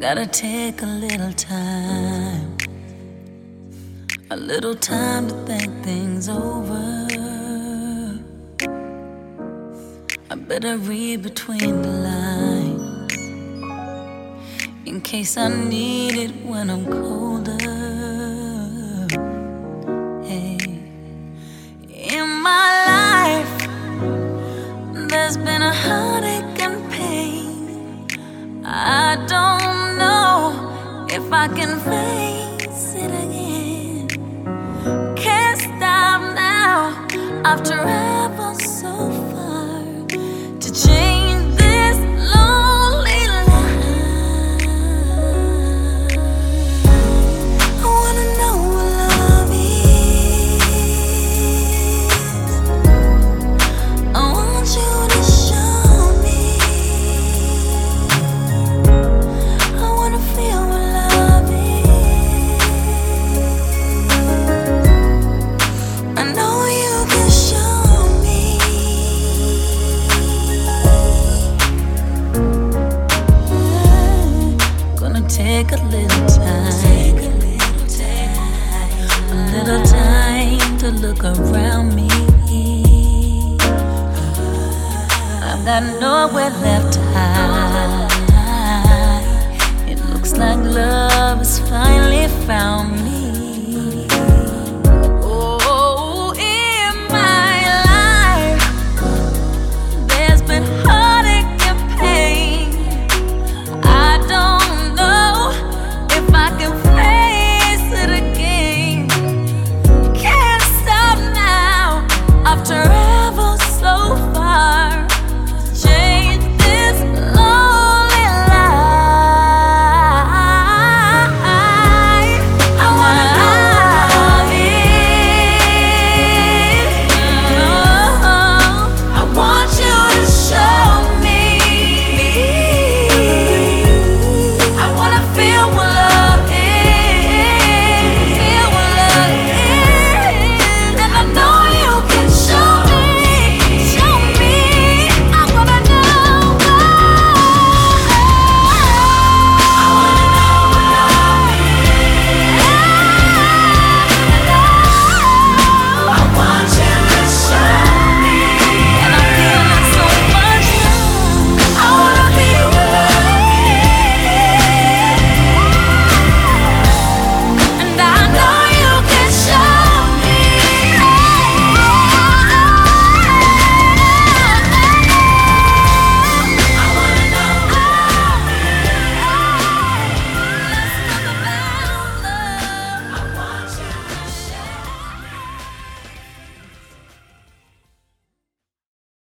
Gotta take a little time to think things over. I better read between the lines in case I need it when I'm colder. Hey. In my life, there's been a heartache and pain. I don't know if I can face it again. Can't stop now. I've traveled so far to change this lonely life. I wanna know what love is. I want you to show me. I wanna feel what love is. I know you can show me. Gonna take a little time to look around me. I've got nowhere left to hide. It looks like love